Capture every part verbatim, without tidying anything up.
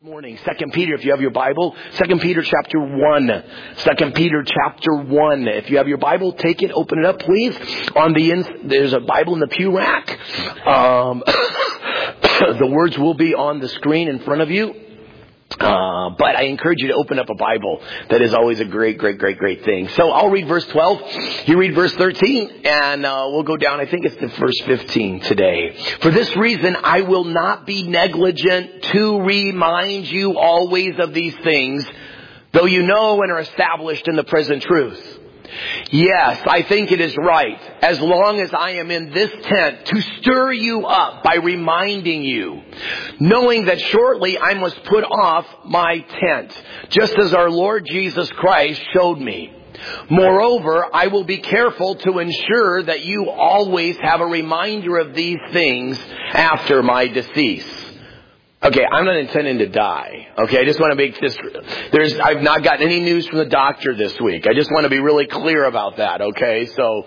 Morning, Second Peter, if you have your Bible, Second Peter chapter one, Second Peter chapter one. If you have your Bible, take it, open it up, please. On the in, there's a Bible in the pew rack. Um, the words will be on the screen in front of you. Uh, but I encourage you to open up a Bible. That is always a great, great, great, great thing. So I'll read verse twelve. You read verse thirteen, and uh, we'll go down. I think it's the verse fifteen today. For this reason, I will not be negligent to remind you always of these things, though you know and are established in the present truth. Yes, I think it is right, as long as I am in this tent, to stir you up by reminding you, knowing that shortly I must put off my tent, just as our Lord Jesus Christ showed me. Moreover, I will be careful to ensure that you always have a reminder of these things after my decease. Okay, I'm not intending to die. Okay, I just want to make this, there's, I've not gotten any news from the doctor this week. I just want to be really clear about that, okay? So,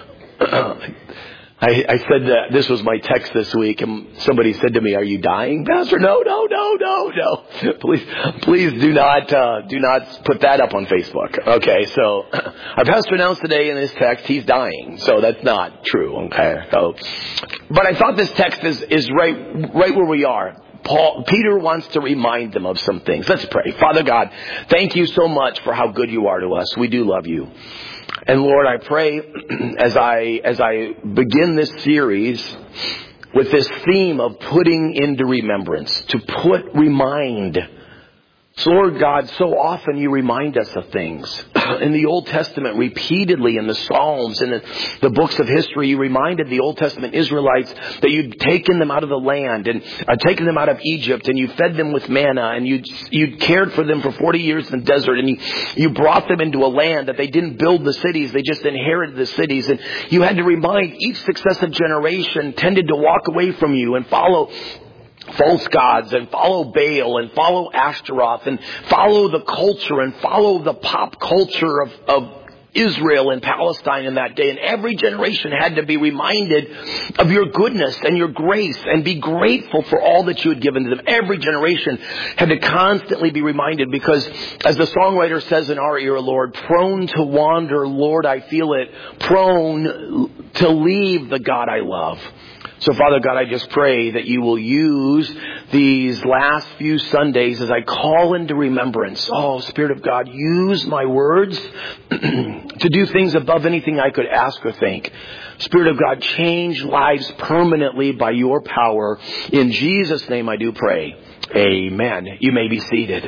I, I said that this was my text this week, and somebody said to me, "Are you dying, Pastor?" No, no, no, no, no. Please, please do not, uh, do not put that up on Facebook. Okay, so, our pastor announced today in his text, he's dying. So that's not true, okay? So, but I thought this text is, is right, right where we are. Paul, Peter wants to remind them of some things. Let's pray. Father God, thank you so much for how good you are to us. We do love you. And Lord, I pray as I, as I begin this series with this theme of putting into remembrance, to put, remind. So Lord God, so often you remind us of things. In the Old Testament, repeatedly in the Psalms and the, the books of history, you reminded the Old Testament Israelites that you'd taken them out of the land and uh, taken them out of Egypt, and you fed them with manna, and you you cared for them for forty years in the desert, and you, you brought them into a land that they didn't build the cities, they just inherited the cities. And you had to remind each successive generation tended to walk away from you and follow false gods and follow Baal and follow Ashtaroth and follow the culture and follow the pop culture of, of Israel and Palestine in that day. And every generation had to be reminded of your goodness and your grace and be grateful for all that you had given to them. Every generation had to constantly be reminded, because as the songwriter says in our ear, Lord, prone to wander, Lord, I feel it, prone to leave the God I love. So, Father God, I just pray that you will use these last few Sundays as I call into remembrance. Oh, Spirit of God, use my words to do things above anything I could ask or think. Spirit of God, change lives permanently by your power. In Jesus' name I do pray. Amen. You may be seated.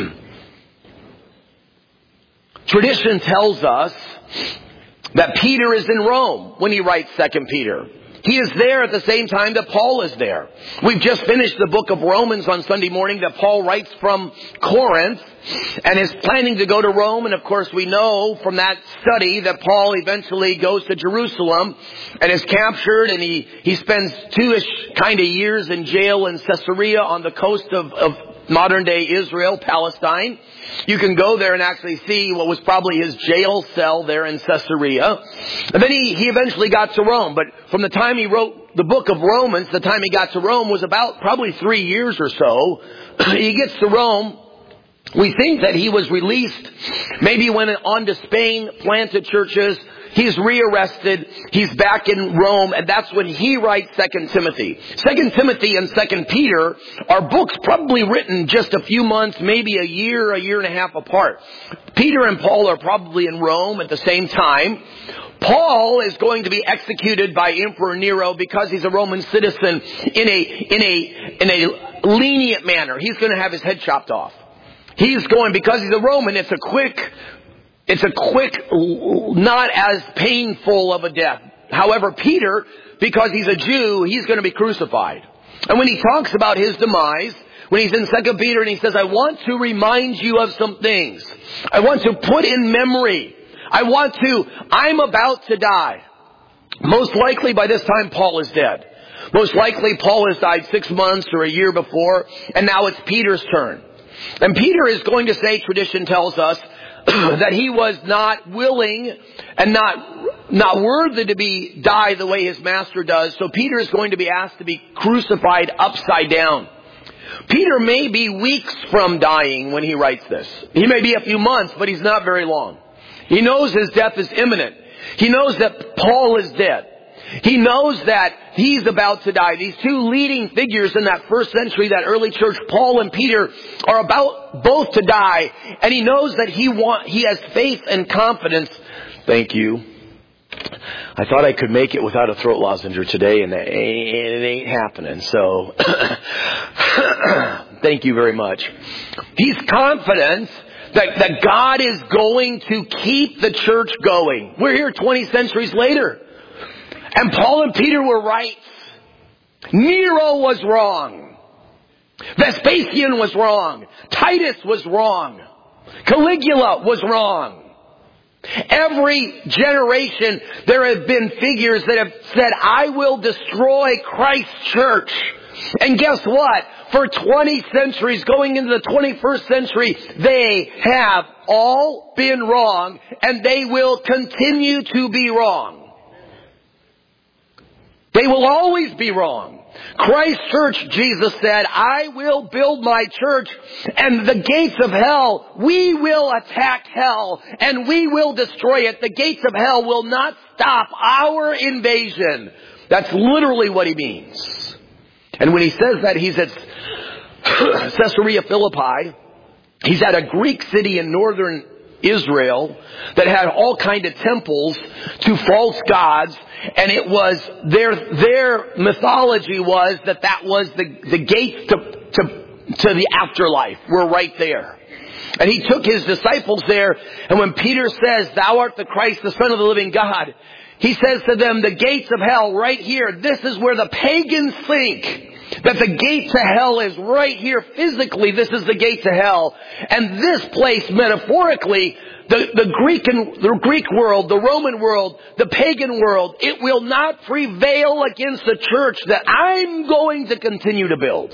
Tradition tells us that Peter is in Rome when he writes Second Peter. He is there at the same time that Paul is there. We've just finished the book of Romans on Sunday morning that Paul writes from Corinth and is planning to go to Rome. And of course we know from that study that Paul eventually goes to Jerusalem and is captured, and he, he spends two-ish kind of years in jail in Caesarea on the coast of, of modern day Israel, Palestine. You can go there and actually see what was probably his jail cell there in Caesarea. And then he, he eventually got to Rome. But from the time he wrote the book of Romans, the time he got to Rome was about probably three years or so. He gets to Rome. We think that he was released. Maybe he went on to Spain, planted churches. He's rearrested. He's back in Rome, and that's when he writes Second Timothy. Second Timothy and Second Peter are books probably written just a few months, maybe a year, a year and a half apart. Peter and Paul are probably in Rome at the same time. Paul is going to be executed by Emperor Nero because he's a Roman citizen in a in a in a lenient manner. He's going to have his head chopped off. He's going, because he's a Roman, it's a quick It's a quick, not as painful of a death. However, Peter, because he's a Jew, he's going to be crucified. And when he talks about his demise, when he's in Second Peter and he says, I want to remind you of some things. I want to put in memory. I want to, I'm about to die. Most likely by this time, Paul is dead. Most likely, Paul has died six months or a year before, and now it's Peter's turn. And Peter is going to say, tradition tells us, that he was not willing and not not worthy to be die the way his master does. So Peter is going to be asked to be crucified upside down. Peter may be weeks from dying when he writes this. He may be a few months, but he's not very long. He knows his death is imminent. He knows that Paul is dead. He knows that he's about to die. These two leading figures in that first century, that early church, Paul and Peter, are about both to die. And he knows that he want, he has faith and confidence. Thank you. I thought I could make it without a throat lozenge today, and it ain't happening. So, thank you very much. He's confident that, that God is going to keep the church going. We're here twenty centuries later. And Paul and Peter were right. Nero was wrong. Vespasian was wrong. Titus was wrong. Caligula was wrong. Every generation there have been figures that have said, I will destroy Christ's church. And guess what? For twenty centuries, going into the twenty-first century, they have all been wrong, and they will continue to be wrong. They will always be wrong. Christ's church, Jesus said, I will build my church, and the gates of hell, we will attack hell, and we will destroy it. The gates of hell will not stop our invasion. That's literally what he means. And when he says that, he's at Caesarea Philippi. He's at a Greek city in northern Israel that had all kind of temples to false gods. And it was, their, their mythology was that that was the, the gates to, to, to the afterlife. We're right there. And he took his disciples there. And when Peter says, thou art the Christ, the Son of the living God, he says to them, the gates of hell right here. This is where the pagans think that the gate to hell is right here. Physically, this is the gate to hell. And this place, metaphorically, The, the Greek and the Greek world, the Roman world, the pagan world, it will not prevail against the church that I'm going to continue to build.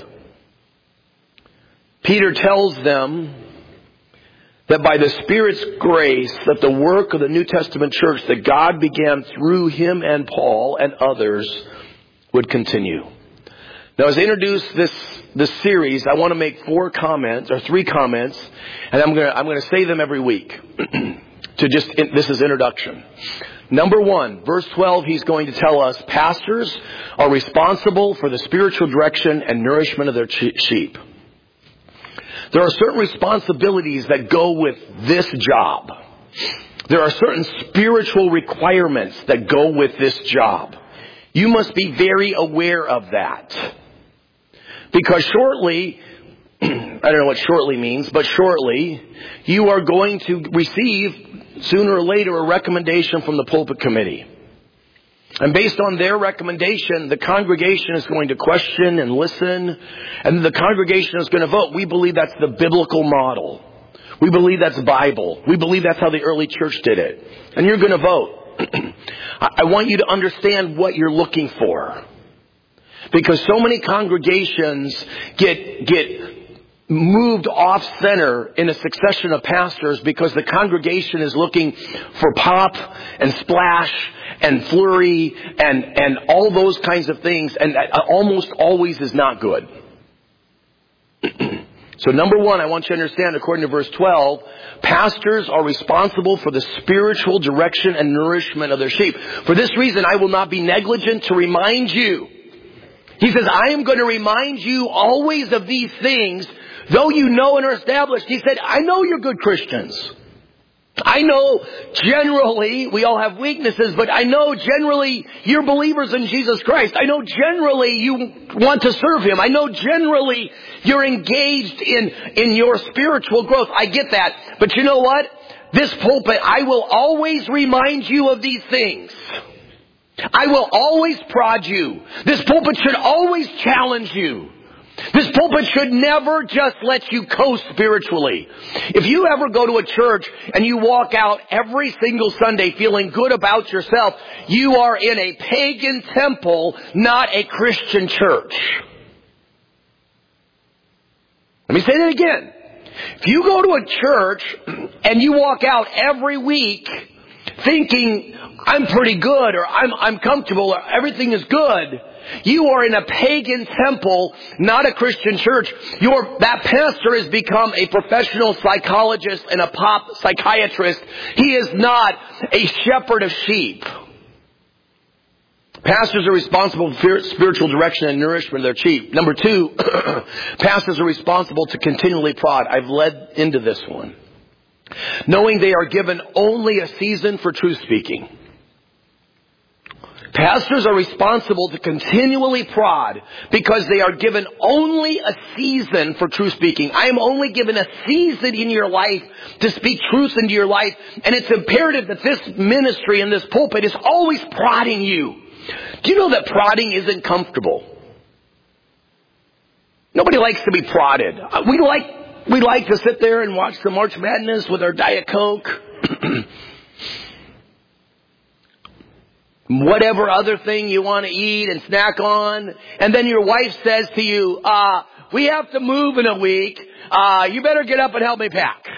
Peter tells them that by the Spirit's grace, that the work of the New Testament church that God began through him and Paul and others would continue. Now, as I introduce this this series, I want to make four comments or three comments, and I'm going to I'm going to say them every week. to just this is introduction. Number one, verse twelve, he's going to tell us pastors are responsible for the spiritual direction and nourishment of their sheep. There are certain responsibilities that go with this job. There are certain spiritual requirements that go with this job. You must be very aware of that. Because shortly, I don't know what shortly means, but shortly, you are going to receive, sooner or later, a recommendation from the pulpit committee. And based on their recommendation, the congregation is going to question and listen, and the congregation is going to vote. We believe that's the biblical model. We believe that's Bible. We believe that's how the early church did it. And you're going to vote. I want you to understand what you're looking for. Because so many congregations get get moved off center in a succession of pastors because the congregation is looking for pop and splash and flurry and, and all those kinds of things. And almost always is not good. So number one, I want you to understand, according to verse twelve, pastors are responsible for the spiritual direction and nourishment of their sheep. For this reason, I will not be negligent to remind you. He says, I am going to remind you always of these things, though you know and are established. He said, I know you're good Christians. I know generally, we all have weaknesses, but I know generally you're believers in Jesus Christ. I know generally you want to serve Him. I know generally you're engaged in, in your spiritual growth. I get that. But you know what? This pulpit, I will always remind you of these things. I will always prod you. This pulpit should always challenge you. This pulpit should never just let you coast spiritually. If you ever go to a church and you walk out every single Sunday feeling good about yourself, you are in a pagan temple, not a Christian church. Let me say that again. If you go to a church and you walk out every week thinking I'm pretty good, or I'm, I'm comfortable, or everything is good. You are in a pagan temple, not a Christian church. Your, that pastor has become a professional psychologist and a pop psychiatrist. He is not a shepherd of sheep. Pastors are responsible for spiritual direction and nourishment of their sheep. Number two, pastors are responsible to continually prod. I've led into this one. Knowing they are given only a season for truth speaking. Pastors are responsible to continually prod because they are given only a season for truth speaking. I am only given a season in your life to speak truth into your life. And it's imperative that this ministry and this pulpit is always prodding you. Do you know that prodding isn't comfortable? Nobody likes to be prodded. We like, we like to sit there and watch the March Madness with our Diet Coke. Whatever other thing you want to eat and snack on. And then your wife says to you, uh, we have to move in a week. Uh, you better get up and help me pack.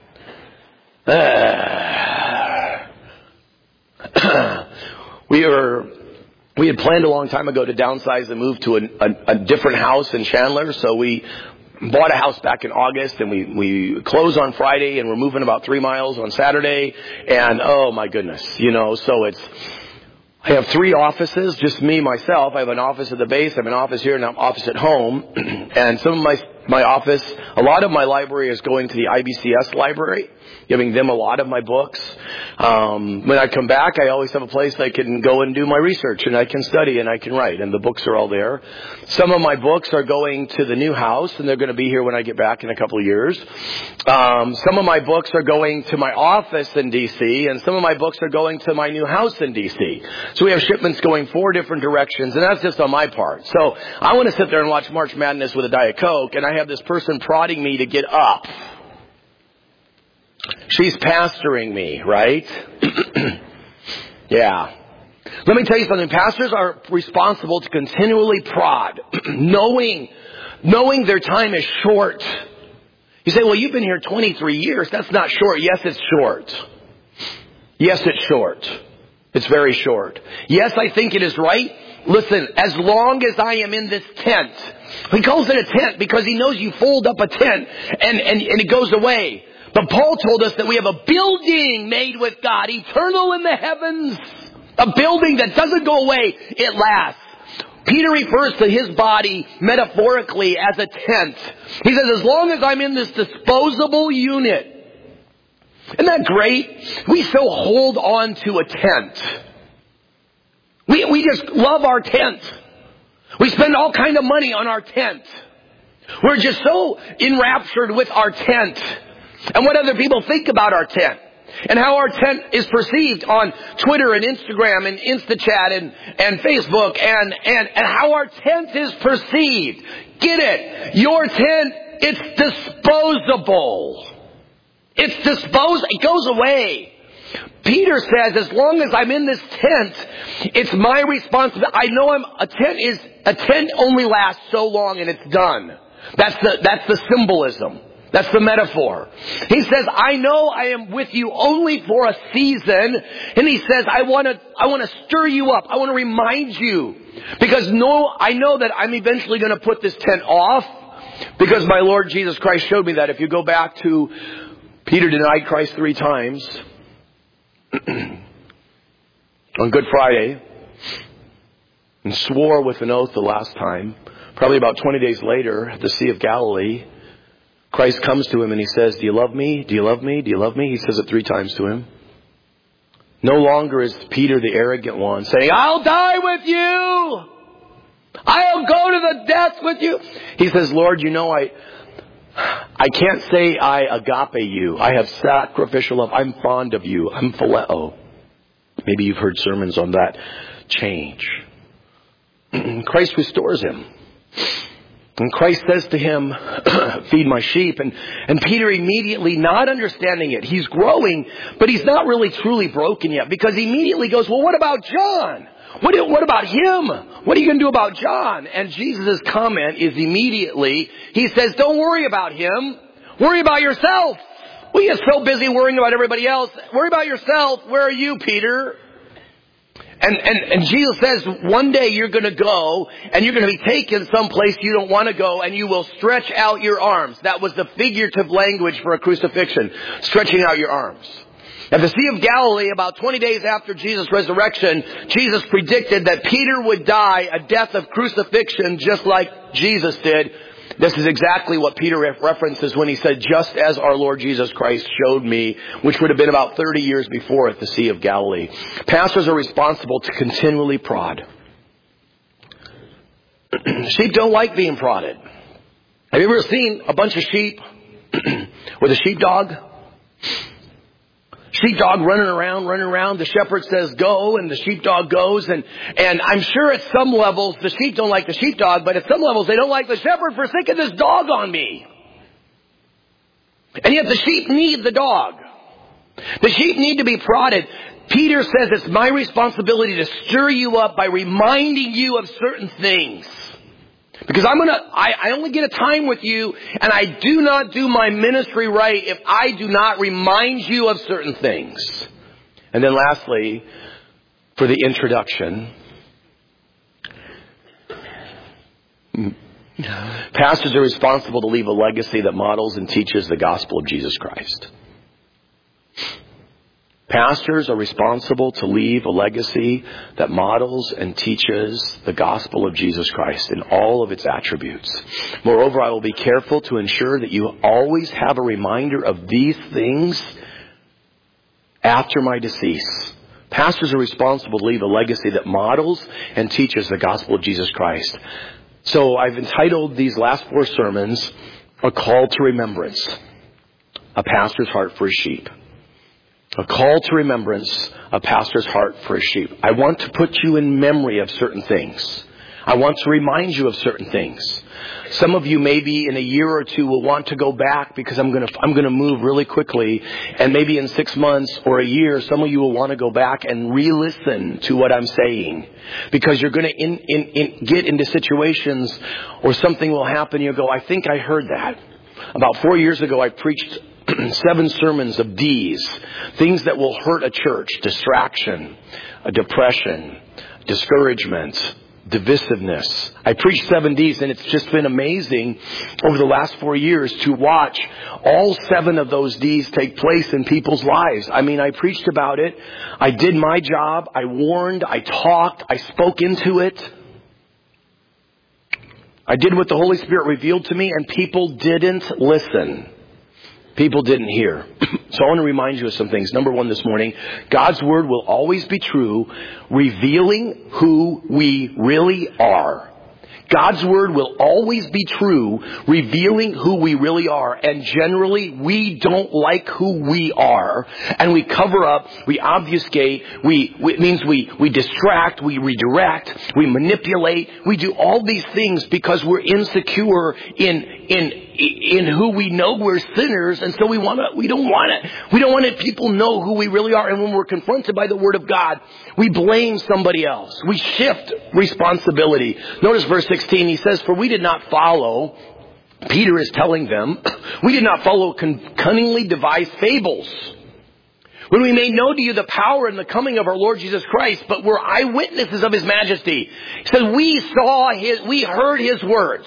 Uh, we were, we had planned a long time ago to downsize and move to a, a, a different house in Chandler. So we bought a house back in August, and we, we close on Friday, and we're moving about three miles on Saturday. And oh my goodness, you know, so it's, I have three offices, just me, myself. I have an office at the base, I have an office here, and an office at home. And some of my, my office, a lot of my library is going to the I B C S library, giving them a lot of my books. Um, when I come back, I always have a place I can go and do my research, and I can study, and I can write, and the books are all there. Some of my books are going to the new house, and they're going to be here when I get back in a couple of years. Um, some of my books are going to my office in D C, and some of my books are going to my new house in D C. So we have shipments going four different directions, and that's just on my part. So I want to sit there and watch March Madness with a Diet Coke, and I have this person prodding me to get up. She's pastoring me, right? Yeah. Let me tell you something. Pastors are responsible to continually prod, knowing, knowing their time is short. You say, well, you've been here twenty-three years. That's not short. Yes, it's short. Yes, it's short. It's very short. Yes, I think it is right. Listen, as long as I am in this tent, he calls it a tent because he knows you fold up a tent and, and, and it goes away. But Paul told us that we have a building made with God, eternal in the heavens. A building that doesn't go away, it lasts. Peter refers to his body metaphorically as a tent. He says, as long as I'm in this disposable unit. Isn't that great? We so hold on to a tent. We, we just love our tent. We spend all kind of money on our tent. We're just so enraptured with our tent. And what other people think about our tent. And how our tent is perceived on Twitter and Instagram and InstaChat and, and Facebook. And, and, and how our tent is perceived. Get it? Your tent, it's disposable. It's disposed. It goes away. Peter says, as long as I'm in this tent, it's my responsibility. I know I'm, a tent is, a tent only lasts so long and it's done. That's the, that's the symbolism. That's the metaphor. He says, I know I am with you only for a season. And he says, I want to, I want to stir you up. I want to remind you. Because no, I know that I'm eventually going to put this tent off. Because my Lord Jesus Christ showed me that. If you go back to Peter denied Christ three times on Good Friday and swore with an oath the last time. Probably about twenty days later at the Sea of Galilee, Christ comes to him and he says, do you love me? Do you love me? Do you love me? He says it three times to him. No longer is Peter the arrogant one saying, I'll die with you. I'll go to the death with you. He says, Lord, you know, I, I can't say I agape you. I have sacrificial love. I'm fond of you. I'm phileo. Maybe you've heard sermons on that change. Christ restores him. And Christ says to him, feed my sheep. And, and Peter immediately, not understanding it, he's growing, but he's not really truly broken yet. Because he immediately goes, well, what about John? What, do, what about him? What are you going to do about John? And Jesus' comment is immediately, he says, don't worry about him. Worry about yourself. We get so busy worrying about everybody else. Worry about yourself. Where are you, Peter? And, and, and Jesus says one day you're going to go and you're going to be taken someplace you don't want to go and you will stretch out your arms. That was the figurative language for a crucifixion, stretching out your arms. At the Sea of Galilee, about twenty days after Jesus' resurrection, Jesus predicted that Peter would die a death of crucifixion just like Jesus did. This is exactly what Peter references when he said, just as our Lord Jesus Christ showed me, which would have been about thirty years before at the Sea of Galilee. Pastors are responsible to continually prod. Sheep don't like being prodded. Have you ever seen a bunch of sheep with a sheepdog? Sheepdog running around, running around. The shepherd says go, and the sheepdog goes. And, and I'm sure at some levels the sheep don't like the sheepdog, but at some levels they don't like the shepherd for sticking this dog on me. And yet the sheep need the dog. The sheep need to be prodded. Peter says it's my responsibility to stir you up by reminding you of certain things. Because I'm gonna, I, I only get a time with you, and I do not do my ministry right if I do not remind you of certain things. And then lastly, for the introduction, pastors are responsible to leave a legacy that models and teaches the gospel of Jesus Christ. Pastors are responsible to leave a legacy that models and teaches the gospel of Jesus Christ in all of its attributes. Moreover, I will be careful to ensure that you always have a reminder of these things after my decease. Pastors are responsible to leave a legacy that models and teaches the gospel of Jesus Christ. So I've entitled these last four sermons, A Call to Remembrance, a pastor's heart for his sheep. A call to remembrance, a pastor's heart for his sheep. I want to put you in memory of certain things. I want to remind you of certain things. Some of you maybe in a year or two will want to go back because I'm going to I'm going to move really quickly, and maybe in six months or a year, some of you will want to go back and re-listen to what I'm saying, because you're going to in, in, in, get into situations or something will happen. You'll go, I think I heard that. About four years ago, I preached seven sermons of D's, things that will hurt a church: distraction, a depression, discouragement, divisiveness. I preached seven D's, and it's just been amazing over the last four years to watch all seven of those D's take place in people's lives. I mean, I preached about it. I did my job. I warned. I talked. I spoke into it. I did what the Holy Spirit revealed to me, and people didn't listen. People didn't hear. So I want to remind you of some things. Number one this morning, God's Word will always be true, revealing who we really are. God's Word will always be true, revealing who we really are. And generally, we don't like who we are. And we cover up, we obfuscate, we, it means we, we distract, we redirect, we manipulate. We do all these things because we're insecure in, in, in who we know we're sinners. And so we want to, we don't want it. We don't want it, people know who we really are. And when we're confronted by the Word of God, we blame somebody else. We shift responsibility. Notice verse sixteen, he says, for we did not follow, Peter is telling them, we did not follow cunningly devised fables, when we made known to you the power and the coming of our Lord Jesus Christ, but were eyewitnesses of His majesty. He said, we saw His, we heard His words.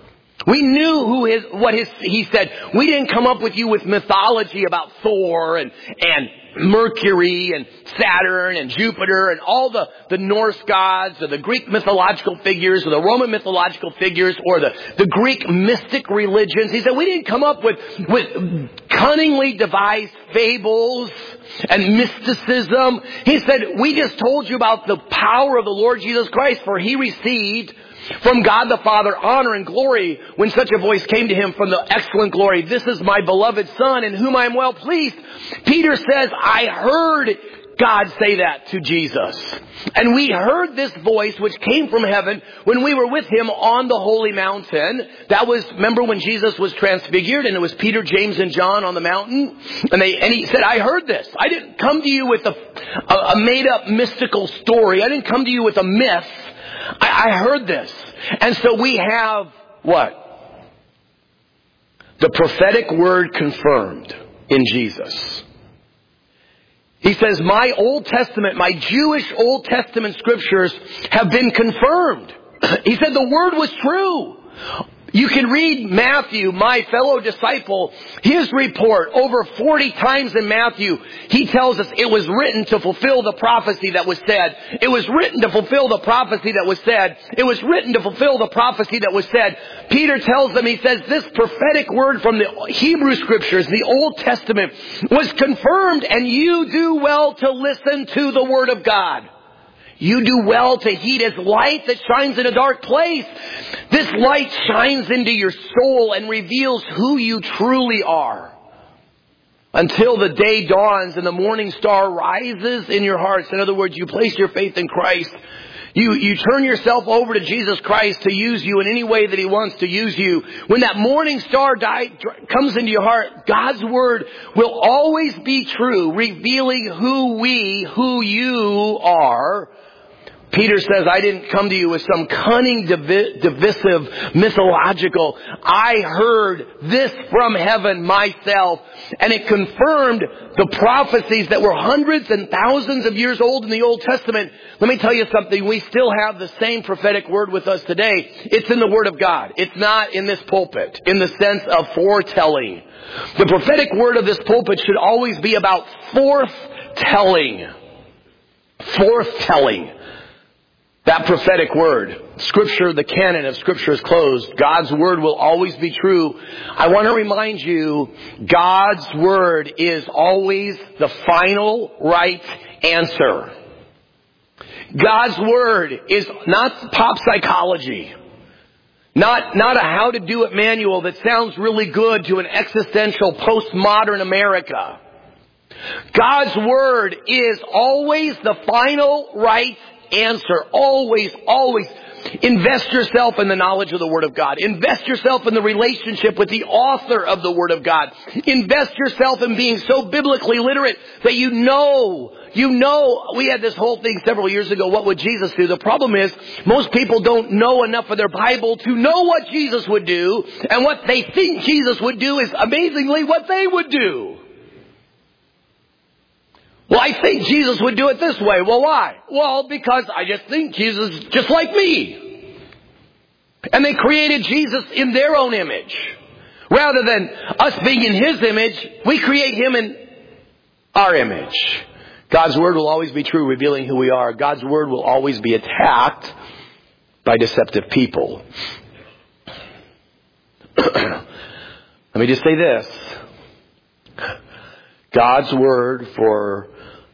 We knew who his, what his, he said. We didn't come up with you with mythology about Thor and, and Mercury and Saturn and Jupiter and all the, the Norse gods or the Greek mythological figures or the Roman mythological figures or the, the Greek mystic religions. He said, we didn't come up with, with cunningly devised fables and mysticism. He said, we just told you about the power of the Lord Jesus Christ, for He received from God the Father honor and glory when such a voice came to Him from the excellent glory. This is my beloved Son in whom I am well pleased. Peter says, I heard God say that to Jesus. And we heard this voice which came from heaven when we were with Him on the holy mountain. That was, remember when Jesus was transfigured and it was Peter, James, and John on the mountain? And they, and He said, I heard this. I didn't come to you with a, a, a made up mystical story. I didn't come to you with a myth. I, I heard this. And so we have what? The prophetic word confirmed in Jesus. He says, my Old Testament, my Jewish Old Testament scriptures have been confirmed. He said the word was true. You can read Matthew, my fellow disciple, his report over forty times in Matthew. He tells us it was written to fulfill the prophecy that was said. It was written to fulfill the prophecy that was said. It was written to fulfill the prophecy that was said. Peter tells them, he says, this prophetic word from the Hebrew scriptures, the Old Testament, was confirmed, and you do well to listen to the word of God. You do well to heed as light that shines in a dark place. This light shines into your soul and reveals who you truly are. Until the day dawns and the morning star rises in your hearts. In other words, you place your faith in Christ. You, you turn yourself over to Jesus Christ to use you in any way that He wants to use you. When that morning star die, comes into your heart, God's Word will always be true, revealing who we, who you are. Peter says, I didn't come to you with some cunning, divi- divisive, mythological. I heard this from heaven myself. And it confirmed the prophecies that were hundreds and thousands of years old in the Old Testament. Let me tell you something. We still have the same prophetic word with us today. It's in the Word of God. It's not in this pulpit, in the sense of foretelling. The prophetic word of this pulpit should always be about forthtelling. Forthtelling. That prophetic word. Scripture, the canon of Scripture is closed. God's Word will always be true. I want to remind you, God's Word is always the final right answer. God's Word is not pop psychology. Not, not a how to do it manual that sounds really good to an existential postmodern America. God's Word is always the final right answer. Always, always. Invest yourself in the knowledge of the Word of God. Invest yourself in the relationship with the author of the Word of God. Invest yourself in being so biblically literate that you know, you know, we had this whole thing several years ago, what would Jesus do? The problem is, most people don't know enough of their Bible to know what Jesus would do, and what they think Jesus would do is amazingly what they would do. Well, I think Jesus would do it this way. Well, why? Well, because I just think Jesus is just like me. And they created Jesus in their own image. Rather than us being in His image, we create Him in our image. God's Word will always be true, revealing who we are. God's Word will always be attacked by deceptive people. Let me just say this. God's Word for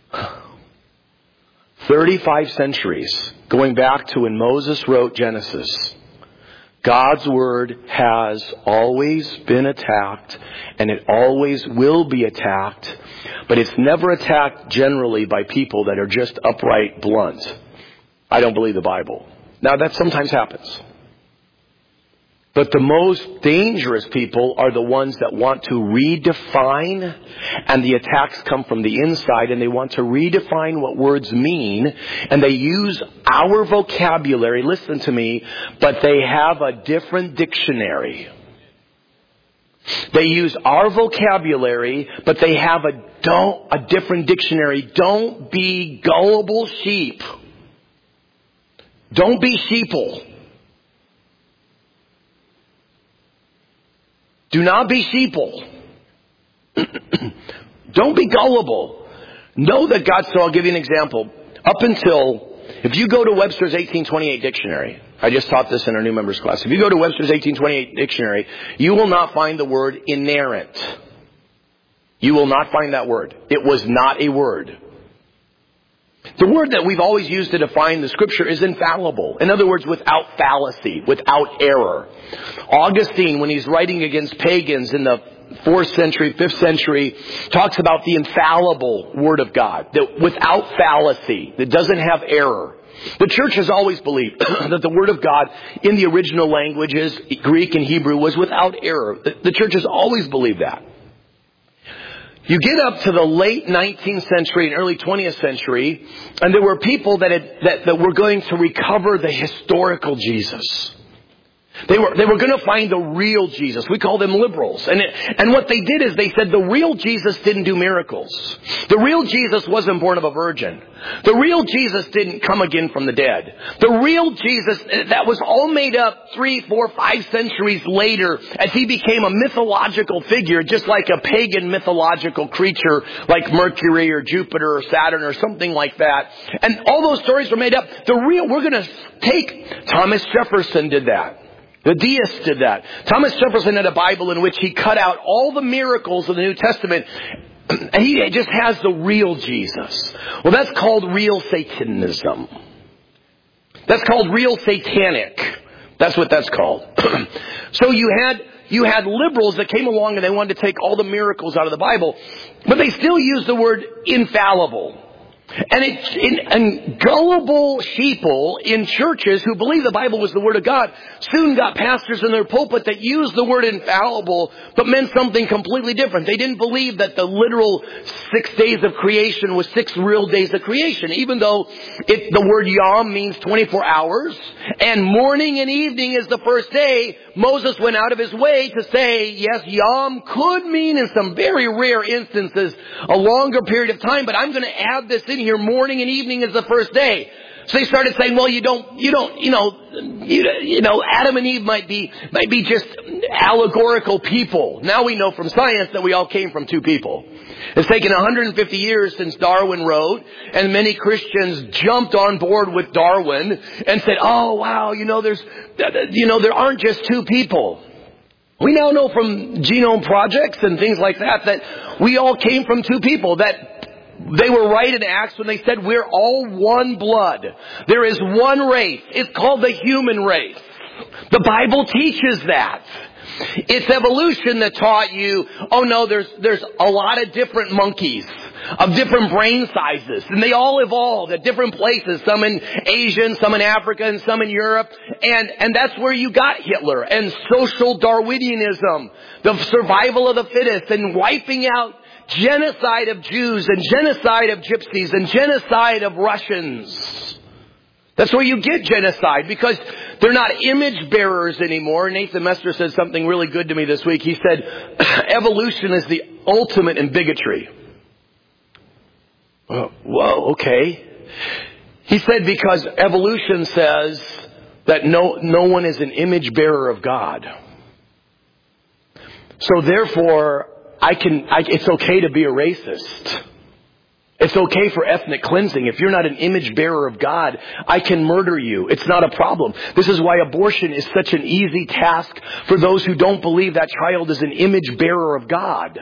thirty-five centuries, going back to when Moses wrote Genesis, God's Word has always been attacked, and it always will be attacked, but it's never attacked generally by people that are just upright blunt. I don't believe the Bible. Now, that sometimes happens. But the most dangerous people are the ones that want to redefine, and the attacks come from the inside, and they want to redefine what words mean, and they use our vocabulary, listen to me, but they have a different dictionary. They use our vocabulary, but they have a, don't, a different dictionary. Don't be gullible sheep. Don't be sheeple. Do not be sheeple. Don't be gullible. Know that God, so I'll give you an example. Up until, if you go to Webster's eighteen twenty-eight dictionary, I just taught this in our new members class. If you go to Webster's eighteen twenty-eight dictionary, you will not find the word inerrant. You will not find that word. It was not a word. The word that we've always used to define the Scripture is infallible. In other words, without fallacy, without error. Augustine, when he's writing against pagans in the fourth century, fifth century, talks about the infallible Word of God, that without fallacy, that doesn't have error. The church has always believed that the Word of God in the original languages, Greek and Hebrew, was without error. The church has always believed that. You get up to the late nineteenth century and early twentieth century, and there were people that, had, that, that were going to recover the historical Jesus. They were, they were going to find the real Jesus. We call them liberals. And, it, and what they did is they said the real Jesus didn't do miracles. The real Jesus wasn't born of a virgin. The real Jesus didn't come again from the dead. The real Jesus, that was all made up three, four, five centuries later as he became a mythological figure, just like a pagan mythological creature like Mercury or Jupiter or Saturn or something like that. And all those stories were made up. The real, we're going to take, Thomas Jefferson did that. The deists did that. Thomas Jefferson had a Bible in which he cut out all the miracles of the New Testament, and he just has the real Jesus. Well, that's called real Satanism. That's called real satanic. That's what that's called. So you had you had liberals that came along and they wanted to take all the miracles out of the Bible, but they still used the word infallible. And, it, in, and gullible sheeple in churches who believe the Bible was the Word of God soon got pastors in their pulpit that used the word infallible but meant something completely different. They didn't believe that the literal six days of creation was six real days of creation, even though it, the word yom means twenty-four hours and morning and evening is the first day. Moses went out of his way to say, yes, yom could mean in some very rare instances a longer period of time, but I'm going to add this in here. Morning and evening is the first day. So they started saying, well, you don't, you don't, you know, you, you know, Adam and Eve might be, might be just allegorical people. Now we know from science that we all came from two people. It's taken one hundred fifty years since Darwin wrote, and many Christians jumped on board with Darwin and said, oh, wow, you know, there's, you know, there aren't just two people. We now know from genome projects and things like that that we all came from two people, that they were right in Acts when they said we're all one blood. There is one race. It's called the human race. The Bible teaches that. It's evolution that taught you, oh no, there's there's a lot of different monkeys of different brain sizes, and they all evolved at different places, some in Asia and some in Africa and some in Europe, and and that's where you got Hitler and social Darwinianism, the survival of the fittest, and wiping out genocide of Jews and genocide of Gypsies and genocide of Russians. That's where you get genocide, because they're not image bearers anymore. Nathan Mester said something really good to me this week. He said, evolution is the ultimate in bigotry. Oh, whoa, okay. He said because evolution says that no, no one is an image bearer of God. So therefore, I can, I, it's okay to be a racist. It's okay for ethnic cleansing. If you're not an image bearer of God, I can murder you. It's not a problem. This is why abortion is such an easy task for those who don't believe that child is an image bearer of God.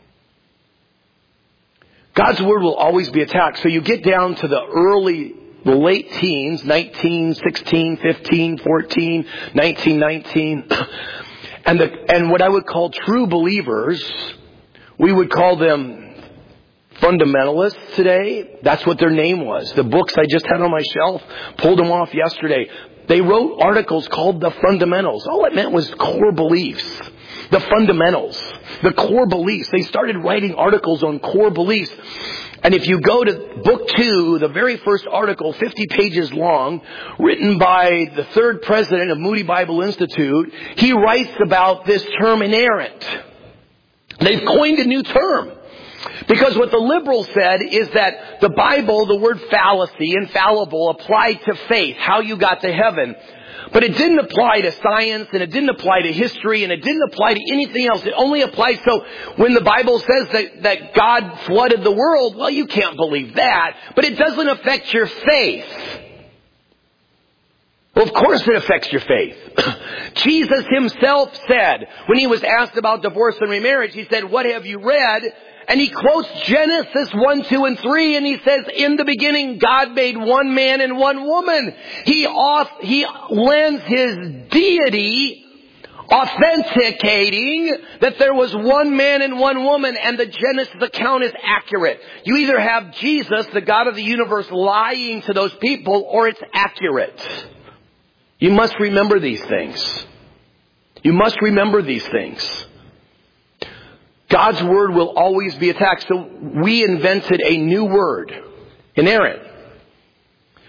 God's word will always be attacked. So you get down to the early, the late teens, nineteen, sixteen, fifteen, fourteen, nineteen, nineteen, and the, and what I would call true believers, we would call them fundamentalists today. That's what their name was. The books I just had on my shelf, pulled them off yesterday. They wrote articles called the fundamentals. All it meant was core beliefs. The fundamentals. The core beliefs. They started writing articles on core beliefs. And if you go to book two, the very first article, fifty pages long, written by the third president of Moody Bible Institute, he writes about this term inerrant. They've coined a new term. Because what the liberals said is that the Bible, the word fallacy, infallible, applied to faith, how you got to heaven. But it didn't apply to science, and it didn't apply to history, and it didn't apply to anything else. It only applies. So when the Bible says that, that God flooded the world, well, you can't believe that. But it doesn't affect your faith. Well, of course it affects your faith. Jesus himself said, when he was asked about divorce and remarriage, he said, what have you read? And he quotes Genesis one, two, and three, and he says, in the beginning, God made one man and one woman. He off, he lends his deity, authenticating that there was one man and one woman, and the Genesis account is accurate. You either have Jesus, the God of the universe, lying to those people, or it's accurate. You must remember these things. You must remember these things. God's word will always be attacked. So we invented a new word, inerrant.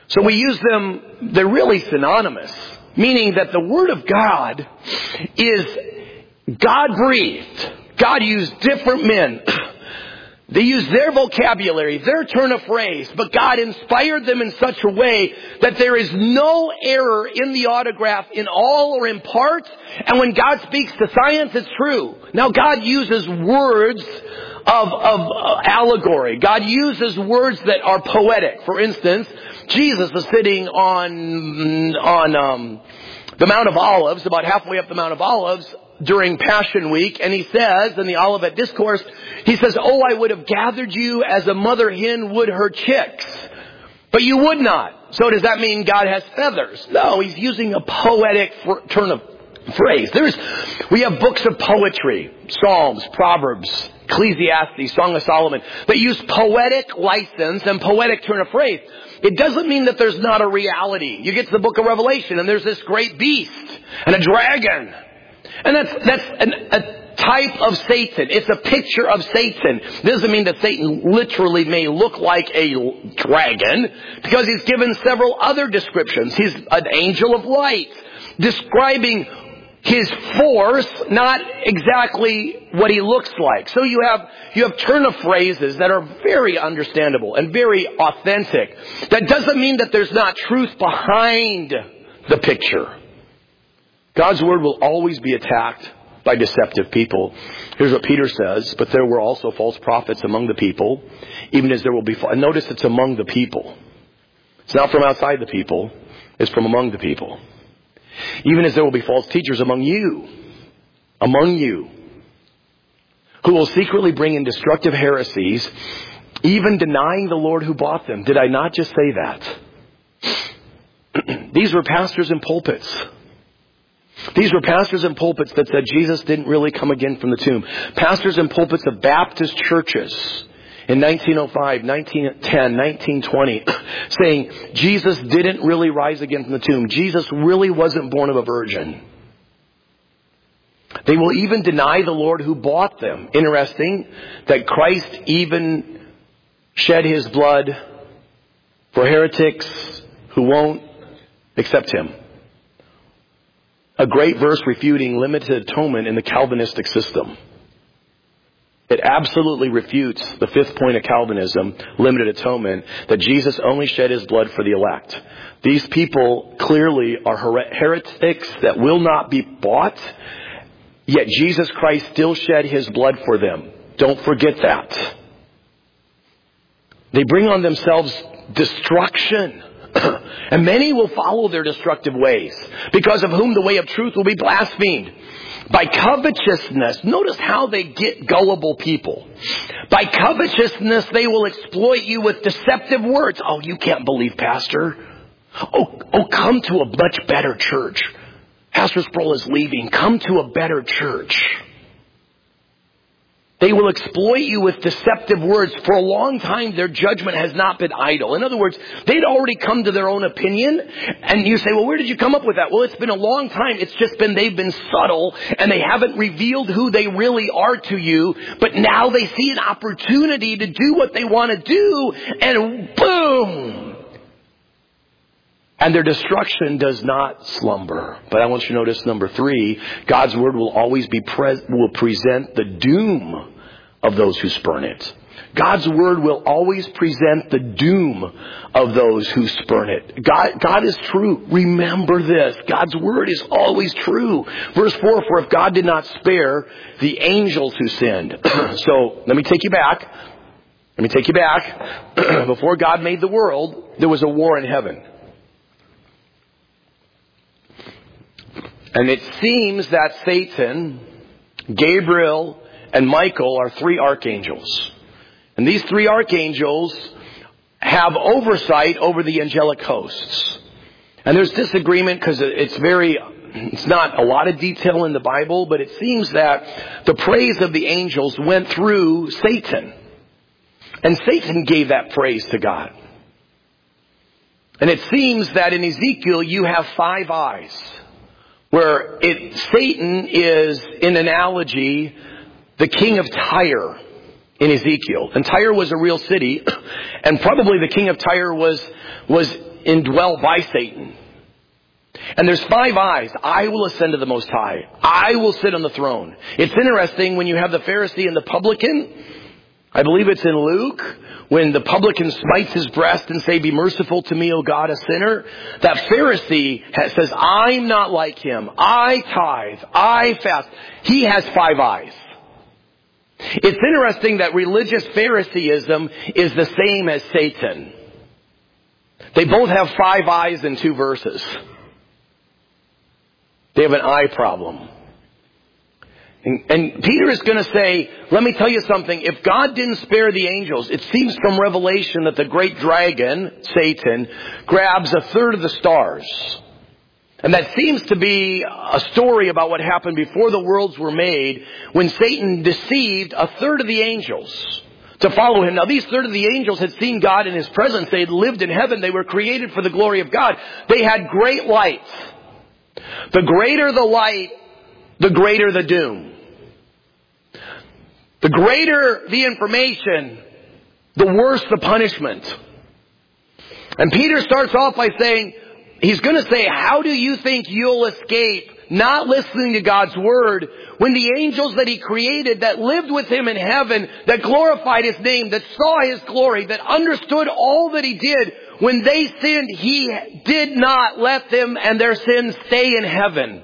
So we use them, they're really synonymous, meaning that the Word of God is God-breathed. God used different men. They used their vocabulary, their turn of phrase, but God inspired them in such a way that there is no error in the autograph in all or in part. And when God speaks to science, it's true. Now, God uses words of, of uh, allegory. God uses words that are poetic. For instance, Jesus is sitting on, on um, the Mount of Olives, about halfway up the Mount of Olives, during Passion Week, and he says in the Olivet Discourse, he says, "Oh, I would have gathered you as a mother hen would her chicks, but you would not." So does that mean God has feathers? No, he's using a poetic turn of phrase. There's, we have books of poetry, Psalms, Proverbs, Ecclesiastes, Song of Solomon, that use poetic license and poetic turn of phrase. It doesn't mean that there's not a reality. You get to the book of Revelation, and there's this great beast and a dragon. And that's, that's an, a type of Satan. It's a picture of Satan. It doesn't mean that Satan literally may look like a dragon, because he's given several other descriptions. He's an angel of light, describing his force, not exactly what he looks like. So you have, you have turn of phrases that are very understandable and very authentic. That doesn't mean that there's not truth behind the picture. God's Word will always be attacked by deceptive people. Here's what Peter says, "But there were also false prophets among the people, even as there will be..." And notice it's among the people. It's not from outside the people. It's from among the people. "Even as there will be false teachers among you, among you, who will secretly bring in destructive heresies, even denying the Lord who bought them." Did I not just say that? These were pastors in pulpits. These were pastors in pulpits that said Jesus didn't really come again from the tomb. Pastors in pulpits of Baptist churches in nineteen oh five, nineteen ten, nineteen twenty, saying Jesus didn't really rise again from the tomb. Jesus really wasn't born of a virgin. They will even deny the Lord who bought them. Interesting that Christ even shed his blood for heretics who won't accept him. A great verse refuting limited atonement in the Calvinistic system. It absolutely refutes the fifth point of Calvinism, limited atonement, that Jesus only shed his blood for the elect. These people clearly are her- heretics that will not be bought, yet Jesus Christ still shed his blood for them. Don't forget that. They bring on themselves destruction. And many will follow their destructive ways, because of whom the way of truth will be blasphemed. By covetousness, notice how they get gullible people. By covetousness, they will exploit you with deceptive words. "Oh, you can't believe, Pastor. Oh, oh, come to a much better church. Pastor Sproul is leaving. Come to a better church." They will exploit you with deceptive words. For a long time, their judgment has not been idle. In other words, they'd already come to their own opinion. And you say, "Well, where did you come up with that?" Well, it's been a long time. It's just been they've been subtle, and they haven't revealed who they really are to you. But now they see an opportunity to do what they want to do, and boom! And their destruction does not slumber. But I want you to notice number three, God's Word will always be pre- will present the doom of those who spurn it. God's Word will always present the doom of those who spurn it. God, God is true. Remember this. God's Word is always true. Verse four, "For if God did not spare the angels who sinned." So let me take you back. Let me take you back. Before God made the world, there was a war in heaven. And it seems that Satan, Gabriel, and Michael are three archangels. And these three archangels have oversight over the angelic hosts. And there's disagreement because it's very, it's not a lot of detail in the Bible, but it seems that the praise of the angels went through Satan. And Satan gave that praise to God. And it seems that in Ezekiel you have five eyes, where it, Satan is, in analogy, the king of Tyre in Ezekiel. And Tyre was a real city, and probably the king of Tyre was was indwelled by Satan. And there's five eyes. I will ascend to the Most High. I will sit on the throne. It's interesting when you have the Pharisee and the publican. I believe it's in Luke, when the publican smites his breast and say, be merciful to me, O God, a sinner. That Pharisee has, says, I'm not like him. I tithe. I fast. He has five eyes. It's interesting that religious Phariseeism is the same as Satan. They both have five eyes in two verses. They have an eye problem. And, and Peter is going to say, let me tell you something. If God didn't spare the angels, it seems from Revelation that the great dragon, Satan, grabs a third of the stars. And that seems to be a story about what happened before the worlds were made, when Satan deceived a third of the angels to follow him. Now, these third of the angels had seen God in His presence. They had lived in heaven. They were created for the glory of God. They had great light. The greater the light, the greater the doom. The greater the information, the worse the punishment. And Peter starts off by saying, he's going to say, how do you think you'll escape not listening to God's word when the angels that He created, that lived with Him in heaven, that glorified His name, that saw His glory, that understood all that He did, when they sinned, He did not let them and their sins stay in heaven.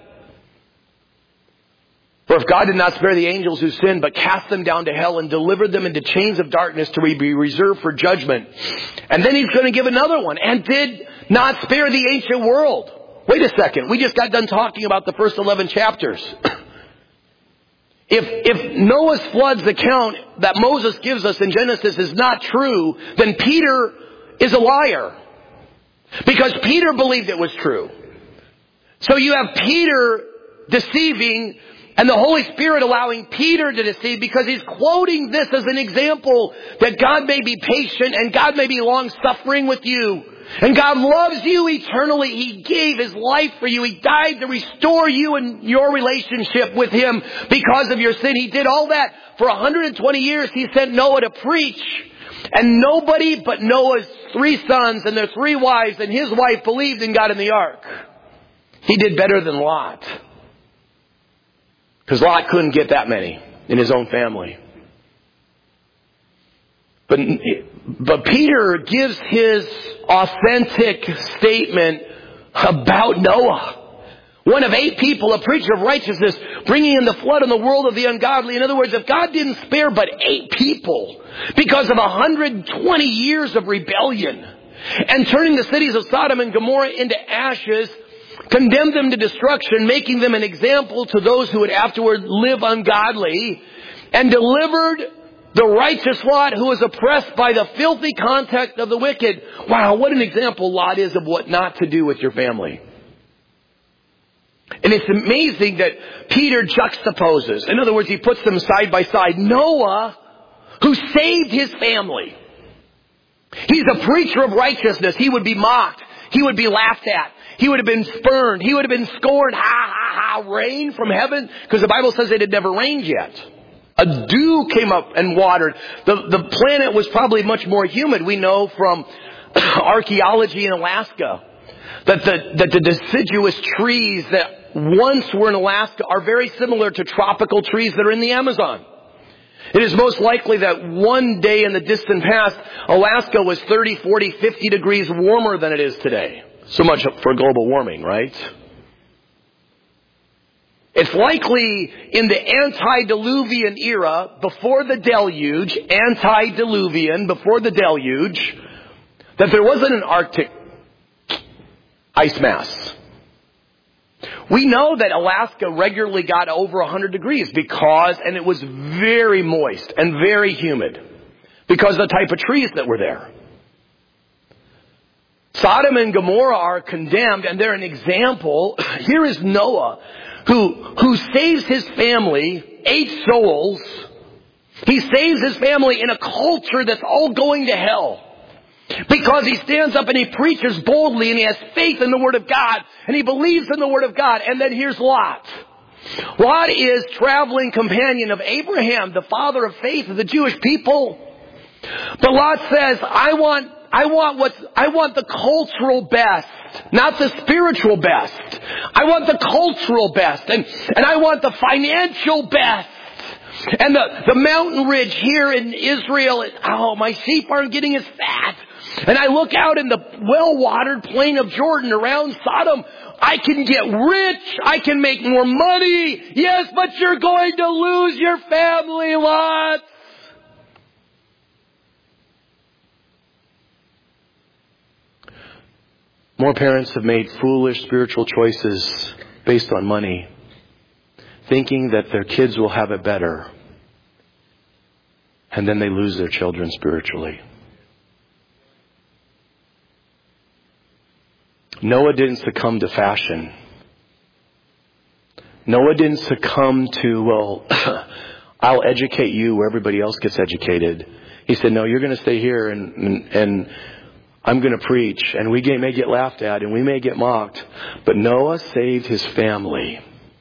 For if God did not spare the angels who sinned, but cast them down to hell and delivered them into chains of darkness to be reserved for judgment. And then He's going to give another one. And did not spare the ancient world. Wait a second. We just got done talking about the first eleven chapters. If, if Noah's flood's account that Moses gives us in Genesis is not true, then Peter is a liar. Because Peter believed it was true. So you have Peter deceiving, and the Holy Spirit allowing Peter to deceive, because he's quoting this as an example that God may be patient and God may be long-suffering with you. And God loves you eternally. He gave His life for you. He died to restore you and your relationship with Him because of your sin. He did all that for one hundred twenty years. He sent Noah to preach. And nobody but Noah's three sons and their three wives and his wife believed and got in the ark. He did better than Lot. Because Lot couldn't get that many in his own family. But, but Peter gives his authentic statement about Noah. One of eight people, a preacher of righteousness, bringing in the flood on the world of the ungodly. In other words, if God didn't spare but eight people because of one hundred twenty years of rebellion and turning the cities of Sodom and Gomorrah into ashes, condemned them to destruction, making them an example to those who would afterward live ungodly, and delivered the righteous Lot, who was oppressed by the filthy contact of the wicked. Wow, what an example Lot is of what not to do with your family. And it's amazing that Peter juxtaposes. In other words, he puts them side by side. Noah, who saved his family. He's a preacher of righteousness. He would be mocked. He would be laughed at. He would have been spurned. He would have been scorned. Ha, ha, ha, rain from heaven. Because the Bible says it had never rained yet. A dew came up and watered. The, the planet was probably much more humid. We know from archaeology in Alaska that the, that the deciduous trees that once were in Alaska are very similar to tropical trees that are in the Amazon. It is most likely that one day in the distant past, Alaska was thirty, forty, fifty degrees warmer than it is today. So much for global warming, right? It's likely in the antediluvian era, before the deluge, antediluvian, before the deluge, that there wasn't an Arctic ice mass. We know that Alaska regularly got over one hundred degrees because, and it was very moist and very humid because of the type of trees that were there. Sodom and Gomorrah are condemned, and they're an example. Here is Noah, who, who saves his family, eight souls. He saves his family in a culture that's all going to hell. Because he stands up and he preaches boldly and he has faith in the Word of God and he believes in the Word of God. And then here's Lot. Lot is traveling companion of Abraham, the father of faith of the Jewish people. But Lot says, I want, I want what's, I want the cultural best, not the spiritual best. I want the cultural best, and, and I want the financial best. And the, the mountain ridge here in Israel, oh, my sheep aren't getting as fat. And I look out in the well-watered plain of Jordan around Sodom. I can get rich. I can make more money. Yes, but you're going to lose your family lots. More parents have made foolish spiritual choices based on money, thinking that their kids will have it better. And then they lose their children spiritually. Noah didn't succumb to fashion. Noah didn't succumb to, well, I'll educate you where everybody else gets educated. He said, no, you're going to stay here and, and, and I'm going to preach. And we may get laughed at and we may get mocked. But Noah saved his family.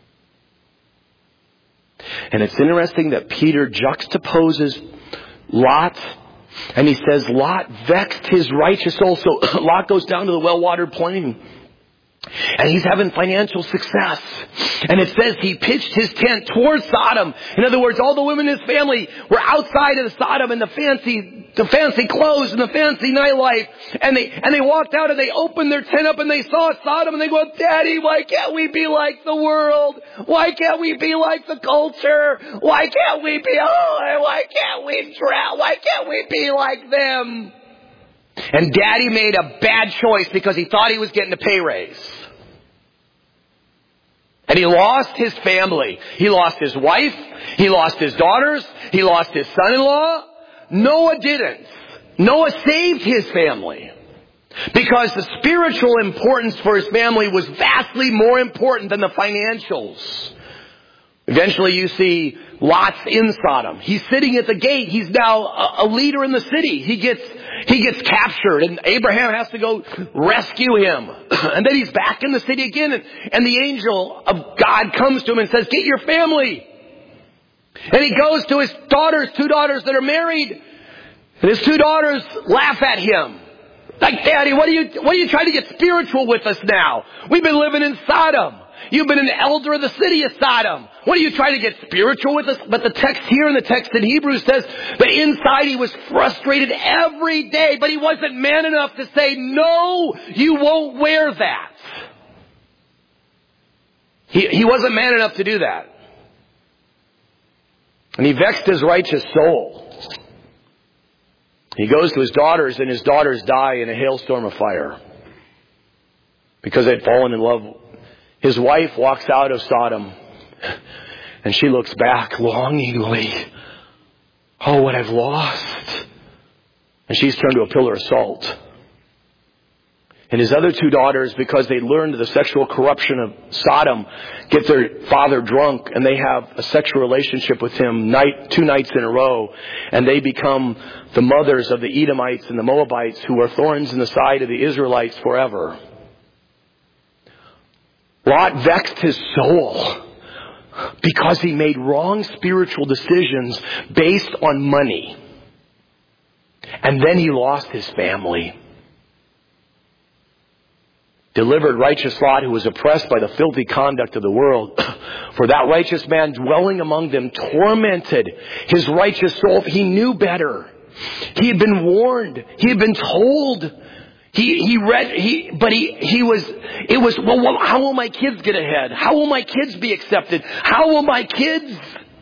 And it's interesting that Peter juxtaposes Lot, and he says, Lot vexed his righteous soul. So Lot goes down to the well-watered plain, and he's having financial success. And it says he pitched his tent towards Sodom. In other words, all the women in his family were outside of the Sodom in the fancy, the fancy clothes and the fancy nightlife. And they, and they walked out and they opened their tent up and they saw Sodom and they go, Daddy, why can't we be like the world? Why can't we be like the culture? Why can't we be, oh, why can't we drown? Why can't we be like them? And Daddy made a bad choice because he thought he was getting a pay raise. And he lost his family. He lost his wife. He lost his daughters. He lost his son-in-law. Noah didn't. Noah saved his family. Because the spiritual importance for his family was vastly more important than the financials. Eventually you see Lot's in Sodom. He's sitting at the gate. He's now a, a leader in the city. He gets, he gets captured and Abraham has to go rescue him. And then he's back in the city again. And, and the angel of God comes to him and says, get your family. And he goes to his daughters, two daughters that are married. And his two daughters laugh at him. Like, Daddy, what are you, what are you trying to get spiritual with us now? We've been living in Sodom. You've been an elder of the city of Sodom. What are you trying to get spiritual with us? But the text here in the text in Hebrews says that inside he was frustrated every day, but he wasn't man enough to say, no, you won't wear that. He, he wasn't man enough to do that. And he vexed his righteous soul. He goes to his daughters and his daughters die in a hailstorm of fire because they'd fallen in love. His wife walks out of Sodom and she looks back longingly. Oh, what I've lost. And she's turned to a pillar of salt. And his other two daughters, because they learned the sexual corruption of Sodom, get their father drunk and they have a sexual relationship with him night, two nights in a row. And they become the mothers of the Edomites and the Moabites who are thorns in the side of the Israelites forever. Lot vexed his soul because he made wrong spiritual decisions based on money. And then he lost his family. Delivered righteous Lot, who was oppressed by the filthy conduct of the world. For that righteous man dwelling among them tormented his righteous soul. He knew better. He had been warned. He had been told. He, he read, he, but he, he was, it was, well, well, how will my kids get ahead? How will my kids be accepted? How will my kids?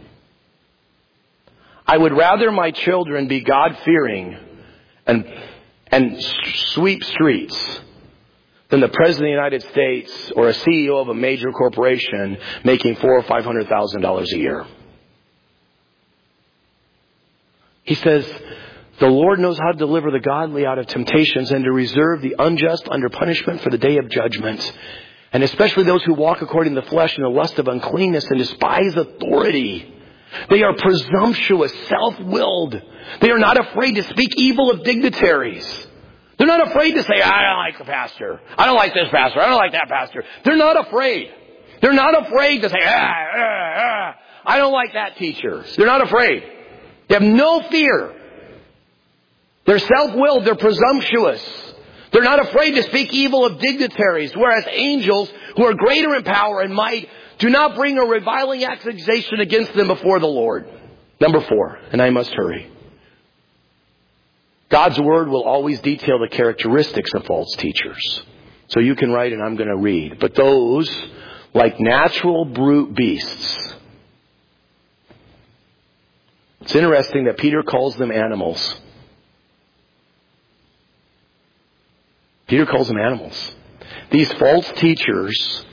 I would rather my children be God-fearing and, and sweep streets than the President of the United States or a C E O of a major corporation making four or five hundred thousand dollars a year. He says, the Lord knows how to deliver the godly out of temptations and to reserve the unjust under punishment for the day of judgment. And especially those who walk according to the flesh in the lust of uncleanness and despise authority. They are presumptuous, self-willed. They are not afraid to speak evil of dignitaries. They're not afraid to say, I don't like the pastor. I don't like this pastor. I don't like that pastor. They're not afraid. They're not afraid to say, ah, ah, ah. I don't like that teacher. They're not afraid. They have no fear. They're self-willed. They're presumptuous. They're not afraid to speak evil of dignitaries, whereas angels, who are greater in power and might, do not bring a reviling accusation against them before the Lord. Number four, and I must hurry. God's Word will always detail the characteristics of false teachers. So you can write and I'm going to read. But those, like natural brute beasts. It's interesting that Peter calls them animals. Peter calls them animals. These false teachers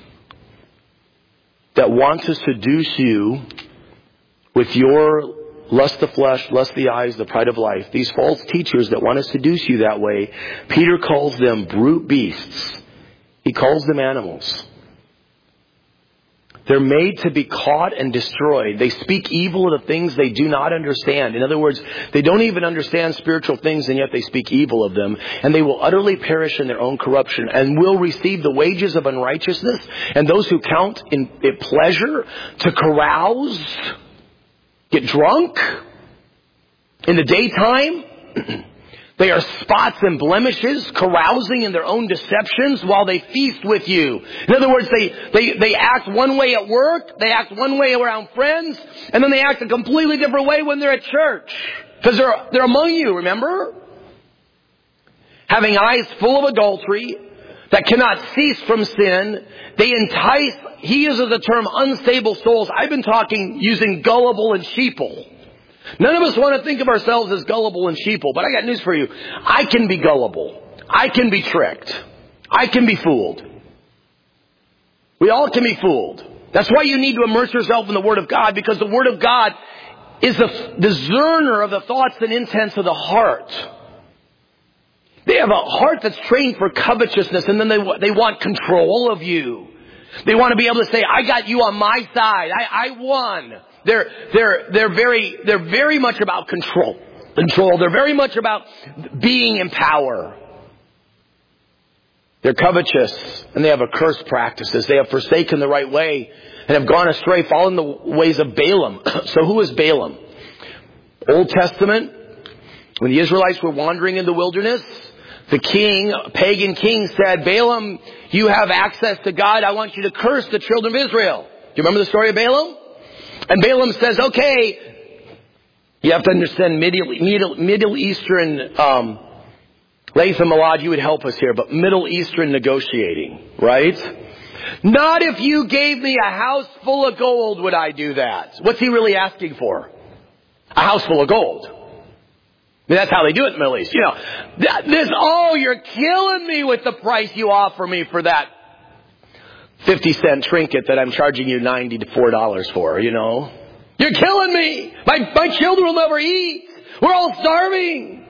that want to seduce you with your lust of the flesh, lust of the eyes, the pride of life. These false teachers that want to seduce you that way, Peter calls them brute beasts. He calls them animals. They're made to be caught and destroyed. They speak evil of the things they do not understand. In other words, they don't even understand spiritual things, and yet they speak evil of them. And they will utterly perish in their own corruption and will receive the wages of unrighteousness. And those who count in it pleasure to carouse, get drunk in the daytime. They are spots and blemishes, carousing in their own deceptions while they feast with you. In other words, they, they, they act one way at work, they act one way around friends, and then they act a completely different way when they're at church. Because they're, they're among you, remember? Having eyes full of adultery that cannot cease from sin, they entice, he uses the term unstable souls. I've been talking using gullible and sheeple. None of us want to think of ourselves as gullible and sheeple, but I got news for you. I can be gullible. I can be tricked. I can be fooled. We all can be fooled. That's why you need to immerse yourself in the Word of God, because the Word of God is the discerner of the thoughts and intents of the heart. They have a heart that's trained for covetousness, and then they, they want control of you. They want to be able to say, I got you on my side. I, I won. They're, they're, they're very, they're very much about control. Control. They're very much about being in power. They're covetous, and they have accursed practices. They have forsaken the right way and have gone astray, following the ways of Balaam. So who is Balaam? Old Testament, when the Israelites were wandering in the wilderness, the king, pagan king, said, Balaam, you have access to God. I want you to curse the children of Israel. Do you remember the story of Balaam? And Balaam says, okay, you have to understand Middle, Middle, Middle Eastern, um, Latham Malad, you would help us here, but Middle Eastern negotiating, right? Not if you gave me a house full of gold would I do that. What's he really asking for? A house full of gold. I mean, that's how they do it in the Middle East. You know, this, oh, you're killing me with the price you offer me for that fifty cent trinket that I'm charging you ninety-four dollars for, you know. You're killing me. My, my children will never eat. We're all starving.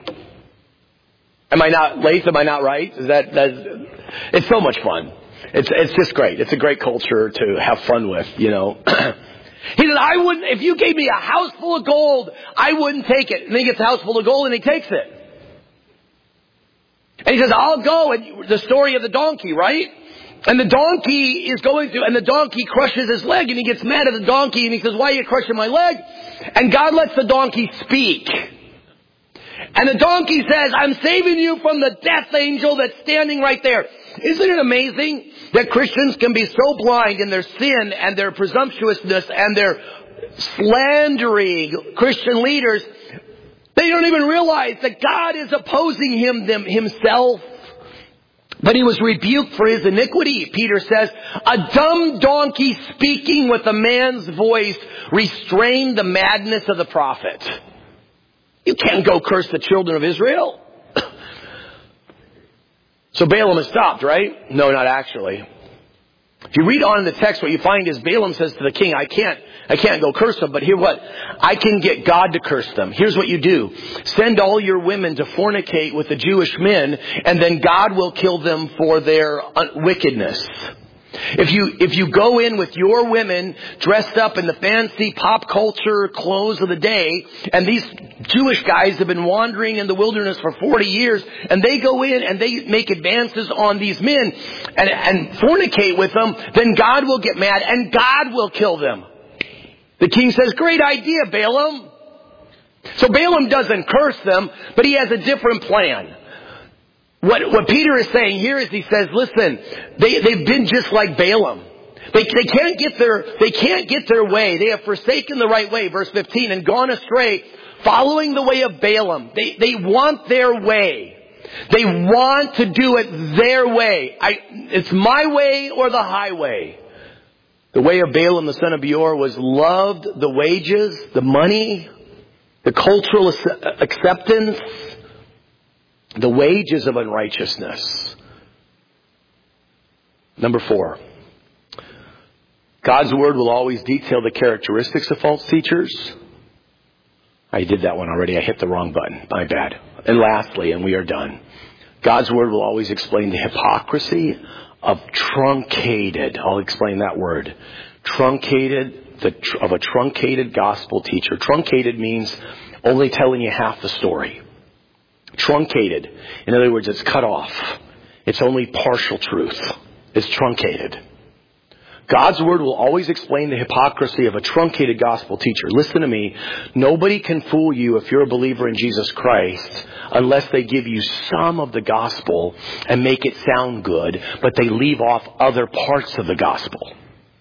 Am I not, Lath, am I not right? Is that, that's, it's so much fun. It's, it's just great. It's a great culture to have fun with, you know. He says, I wouldn't, if you gave me a house full of gold, I wouldn't take it. And then he gets a house full of gold and he takes it. And he says, I'll go. And the story of the donkey, right? And the donkey is going through, and the donkey crushes his leg, and he gets mad at the donkey, and he says, why are you crushing my leg? And God lets the donkey speak. And the donkey says, I'm saving you from the death angel that's standing right there. Isn't it amazing that Christians can be so blind in their sin and their presumptuousness and their slandering Christian leaders, they don't even realize that God is opposing him them, himself. But he was rebuked for his iniquity. Peter says, a dumb donkey speaking with a man's voice restrained the madness of the prophet. You can't go curse the children of Israel. So Balaam is stopped, right? No, not actually. If you read on in the text, what you find is Balaam says to the king, I can't, I can't go curse them, but hear what? I can get God to curse them. Here's what you do. Send all your women to fornicate with the Jewish men, and then God will kill them for their wickedness. If you, if you go in with your women dressed up in the fancy pop culture clothes of the day, and these Jewish guys have been wandering in the wilderness for forty years, and they go in and they make advances on these men and, and fornicate with them, then God will get mad and God will kill them. The king says, great idea, Balaam. So Balaam doesn't curse them, but he has a different plan. What, what Peter is saying here is he says, listen, they, they've been just like Balaam. They, they can't get their, they can't get their way. They have forsaken the right way, verse fifteen, and gone astray, following the way of Balaam. They, they want their way. They want to do it their way. I, it's my way or the highway. The way of Balaam, the son of Beor, was loved the wages, the money, the cultural acceptance, the wages of unrighteousness. Number four. God's Word will always detail the characteristics of false teachers. I did that one already. I hit the wrong button. My bad. And lastly, and we are done, God's Word will always explain the hypocrisy of truncated, I'll explain that word, truncated, the, of a truncated gospel teacher. Truncated means only telling you half the story. Truncated. In other words, it's cut off. It's only partial truth. It's truncated. God's Word will always explain the hypocrisy of a truncated gospel teacher. Listen to me. Nobody can fool you if you're a believer in Jesus Christ unless they give you some of the gospel and make it sound good, but they leave off other parts of the gospel.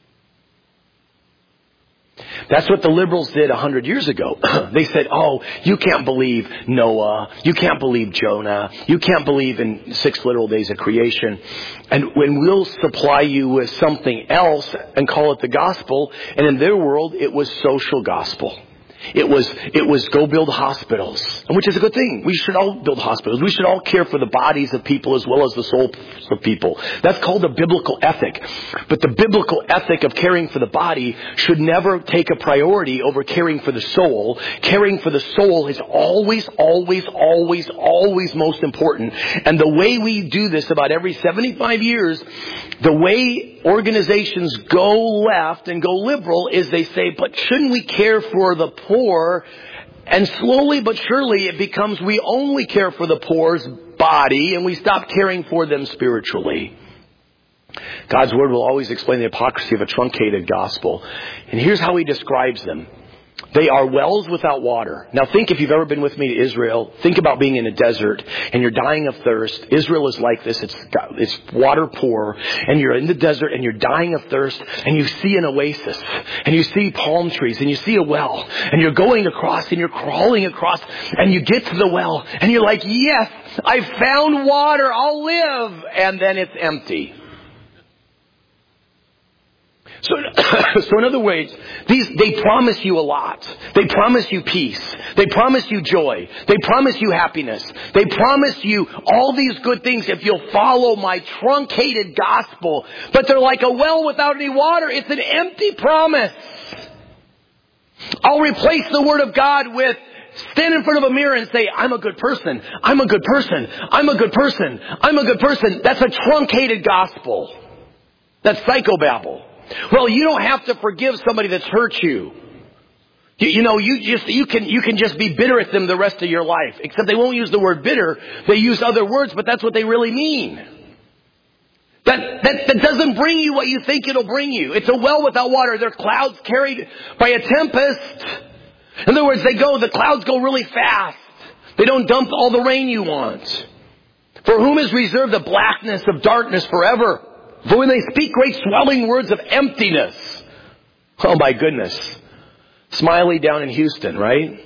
That's what the liberals did a hundred years ago. They said, oh, you can't believe Noah. You can't believe Jonah. You can't believe in six literal days of creation. And when we'll supply you with something else and call it the gospel, and in their world, it was social gospel. It was, it was go build hospitals, which is a good thing. We should all build hospitals. We should all care for the bodies of people as well as the souls of people. That's called a biblical ethic. But the biblical ethic of caring for the body should never take a priority over caring for the soul. Caring for the soul is always, always, always, always most important. And the way we do this about every seventy-five years, the way organizations go left and go liberal is they say, but shouldn't we care for the poor? And slowly but surely it becomes we only care for the poor's body and we stop caring for them spiritually. God's Word will always explain the hypocrisy of a truncated gospel. And here's how He describes them. They are wells without water. Now think, if you've ever been with me to Israel, think about being in a desert and you're dying of thirst. Israel is like this. It's, it's water poor, and you're in the desert and you're dying of thirst, and you see an oasis and you see palm trees and you see a well, and you're going across and you're crawling across and you get to the well and you're like, yes, I found water. I'll live. And then it's empty. So, so in other words, these, they promise you a lot. They promise you peace. They promise you joy. They promise you happiness. They promise you all these good things if you'll follow my truncated gospel. But they're like a well without any water. It's an empty promise. I'll replace the Word of God with stand in front of a mirror and say, I'm a good person. I'm a good person. I'm a good person. I'm a good person. That's a truncated gospel. That's psychobabble. Well, you don't have to forgive somebody that's hurt you. you. You know, you just, you can, you can just be bitter at them the rest of your life. Except they won't use the word bitter. They use other words, but that's what they really mean. That, that, that doesn't bring you what you think it'll bring you. It's a well without water. They're clouds carried by a tempest. In other words, they go, the clouds go really fast. They don't dump all the rain you want. For whom is reserved the blackness of darkness forever? For when they speak great swelling words of emptiness. Oh my goodness. Smiley down in Houston, right?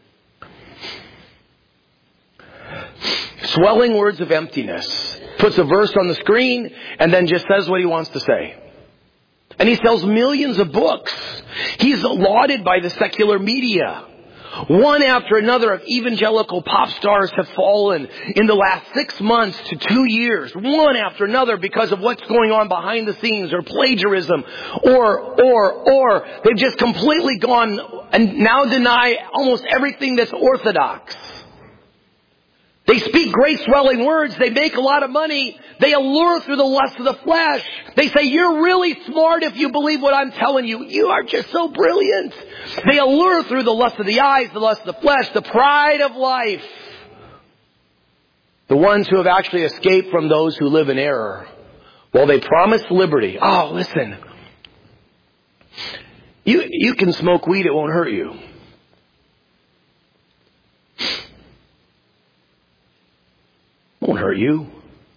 Swelling words of emptiness. Puts a verse on the screen and then just says what he wants to say. And he sells millions of books. He's lauded by the secular media. One after another of evangelical pop stars have fallen in the last six months to two years. One after another because of what's going on behind the scenes, or plagiarism, or, or, or they've just completely gone and now deny almost everything that's orthodox. They speak great swelling words. They make a lot of money. They allure through the lust of the flesh. They say, you're really smart if you believe what I'm telling you. You are just so brilliant. They allure through the lust of the eyes, the lust of the flesh, the pride of life. The ones who have actually escaped from those who live in error. While they promise liberty. Oh, listen. You, you can smoke weed, it won't hurt you. won't hurt you.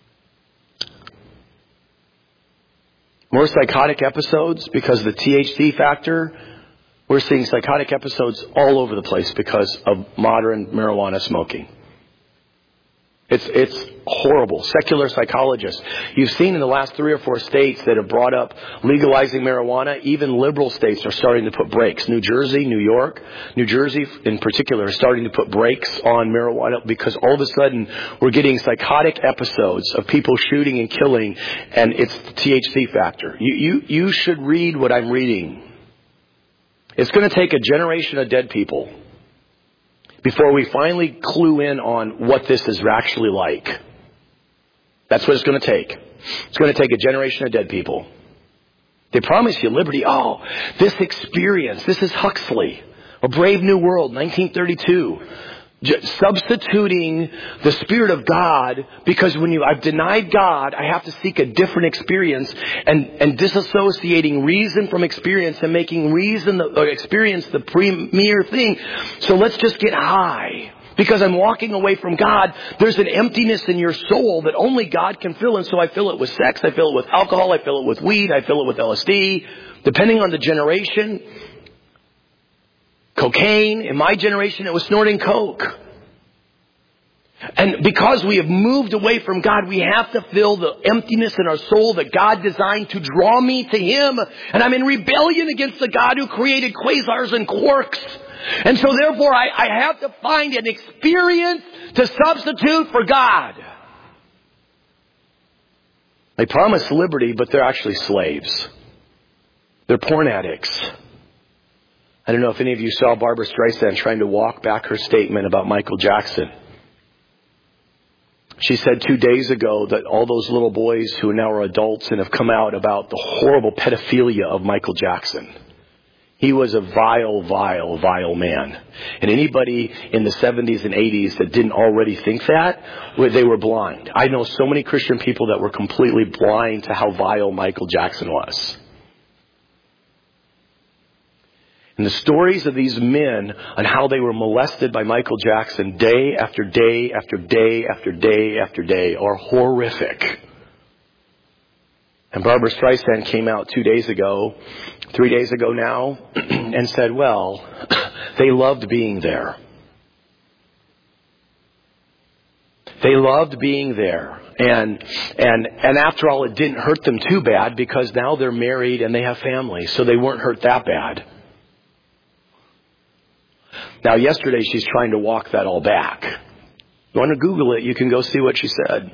More psychotic episodes because of the T H C factor. We're seeing psychotic episodes all over the place because of modern marijuana smoking. It's it's horrible. Secular psychologists. You've seen in the last three or four states that have brought up legalizing marijuana, even liberal states are starting to put brakes. New Jersey, New York, New Jersey in particular are starting to put brakes on marijuana because all of a sudden we're getting psychotic episodes of people shooting and killing, and it's the T H C factor. You, you, you should read what I'm reading. It's going to take a generation of dead people before we finally clue in on what this is actually like. That's what it's going to take. It's going to take a generation of dead people. They promise you liberty. Oh, this experience. This is Huxley. A Brave New World, nineteen thirty-two. Substituting the Spirit of God, because when you I've denied God, I have to seek a different experience, and, and disassociating reason from experience and making reason the, or experience the premier thing. So let's just get high. Because I'm walking away from God, there's an emptiness in your soul that only God can fill. And so I fill it with sex, I fill it with alcohol, I fill it with weed, I fill it with L S D. Depending on the generation, cocaine. In my generation, it was snorting coke. And because we have moved away from God, we have to fill the emptiness in our soul that God designed to draw me to Him. And I'm in rebellion against the God who created quasars and quarks. And so therefore, I, I have to find an experience to substitute for God. They promise liberty, but they're actually slaves. They're porn addicts. I don't know if any of you saw Barbara Streisand trying to walk back her statement about Michael Jackson. She said two days ago that all those little boys who now are adults and have come out about the horrible pedophilia of Michael Jackson. He was a vile, vile, vile man. And anybody in the seventies and eighties that didn't already think that, they were blind. I know so many Christian people that were completely blind to how vile Michael Jackson was. And the stories of these men on how they were molested by Michael Jackson day after day after day after day after day are horrific. And Barbara Streisand came out two days ago, three days ago now, and said, well, they loved being there. They loved being there. And, and, and after all, it didn't hurt them too bad because now they're married and they have families, so they weren't hurt that bad. Now, yesterday she's trying to walk that all back. You want to Google it, you can go see what she said.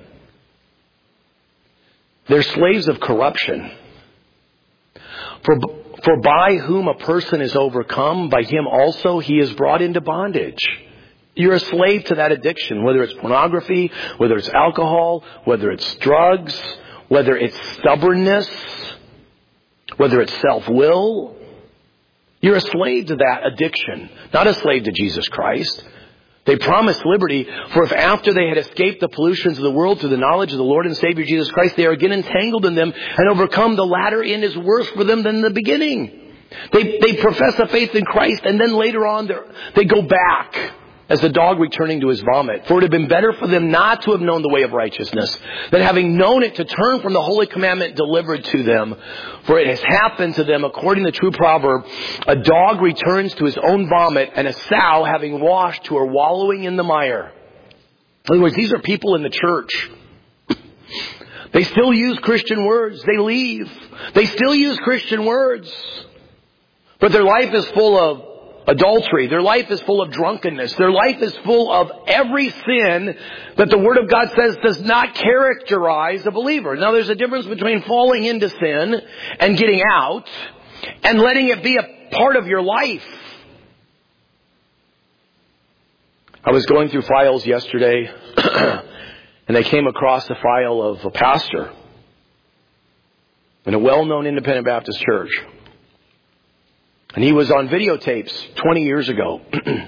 They're slaves of corruption. For, for by whom a person is overcome, by him also he is brought into bondage. You're a slave to that addiction, whether it's pornography, whether it's alcohol, whether it's drugs, whether it's stubbornness, whether it's self-will. You're a slave to that addiction, not a slave to Jesus Christ. They promised liberty, for if after they had escaped the pollutions of the world through the knowledge of the Lord and Savior Jesus Christ, they are again entangled in them and overcome, the latter end is worse for them than the beginning. They, they profess a faith in Christ, and then later on they go back as a dog returning to his vomit. For it would have been better for them not to have known the way of righteousness, than having known it to turn from the holy commandment delivered to them. For it has happened to them, according to the true proverb, a dog returns to his own vomit, and a sow, having washed, to her wallowing in the mire. In other words, these are people in the church. They still use Christian words. They leave. They still use Christian words. But their life is full of adultery. Their life is full of drunkenness. Their life is full of every sin that the Word of God says does not characterize a believer. Now, there's a difference between falling into sin and getting out and letting it be a part of your life. I was going through files yesterday and I came across a file of a pastor in a well-known independent Baptist church. And he was on videotapes twenty years ago,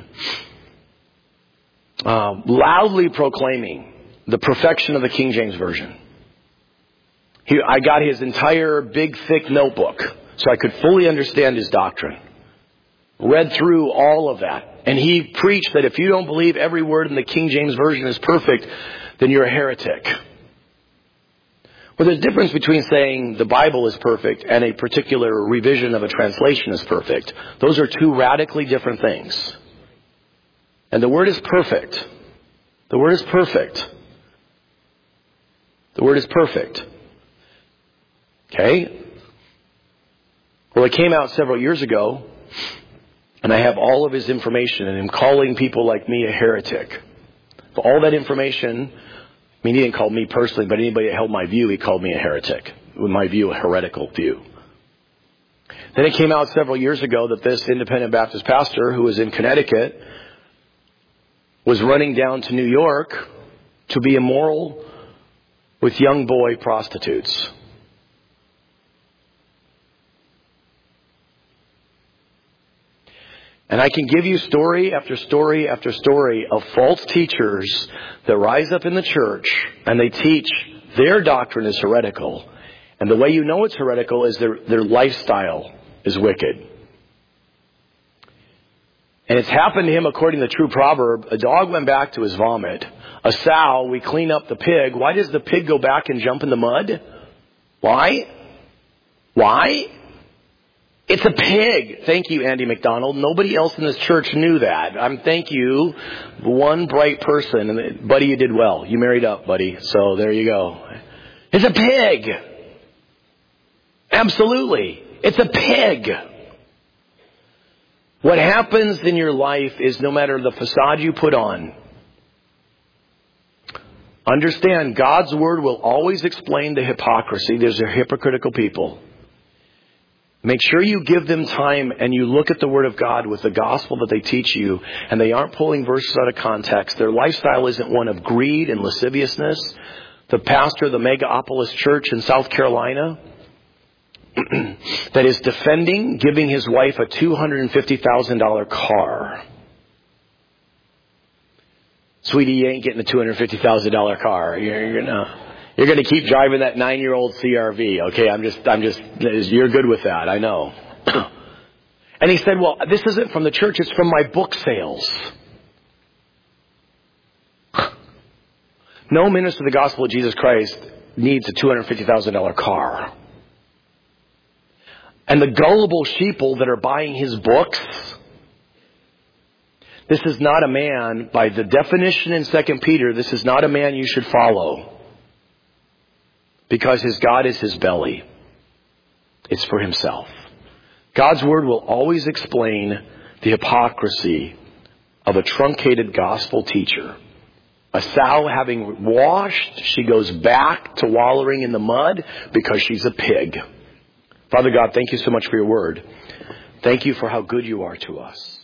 uh, loudly proclaiming the perfection of the King James Version. He, I got his entire big, thick notebook so I could fully understand his doctrine. read through all of that. And he preached that if you don't believe every word in the King James Version is perfect, then you're a heretic. Well, there's a difference between saying the Bible is perfect and a particular revision of a translation is perfect. Those are two radically different things. And the word is perfect. The word is perfect. The word is perfect. Okay? Well, it came out several years ago, and I have all of his information, and him calling people like me a heretic. For all that information, I mean, he didn't call me personally, but anybody that held my view, he called me a heretic. With my view, a heretical view. Then it came out several years ago that this independent Baptist pastor who was in Connecticut was running down to New York to be immoral with young boy prostitutes. And I can give you story after story after story of false teachers that rise up in the church and they teach their doctrine is heretical. And the way you know it's heretical is their, their lifestyle is wicked. And it's happened to him according to the true proverb. A dog went back to his vomit. A sow, we clean up the pig. Why does the pig go back and jump in the mud? Why? Why? It's a pig. Thank you, Andy McDonald. Nobody else in this church knew that. I'm thank you, one bright person. And buddy, you did well. You married up, buddy. So there you go. It's a pig. Absolutely. It's a pig. What happens in your life is no matter the facade you put on, understand God's word will always explain the hypocrisy. There's a hypocritical people. Make sure you give them time and you look at the Word of God with the gospel that they teach you, and they aren't pulling verses out of context. Their lifestyle isn't one of greed and lasciviousness. The pastor of the Megapolis Church in South Carolina that is defending giving his wife a two hundred fifty thousand dollars car. Sweetie, you ain't getting a two hundred fifty thousand dollars car. You're, you're gonna... You're going to keep driving that nine-year-old C R V, okay? I'm just, I'm just, you're good with that, I know. And he said, well, this isn't from the church, it's from my book sales. No minister of the gospel of Jesus Christ needs a two hundred fifty thousand dollars car. And the gullible sheeple that are buying his books, this is not a man, by the definition in Second Peter, this is not a man you should follow. Because his God is his belly. It's for himself. God's word will always explain the hypocrisy of a truncated gospel teacher. A sow having washed, she goes back to wallowing in the mud because she's a pig. Father God, thank you so much for your word. Thank you for how good you are to us.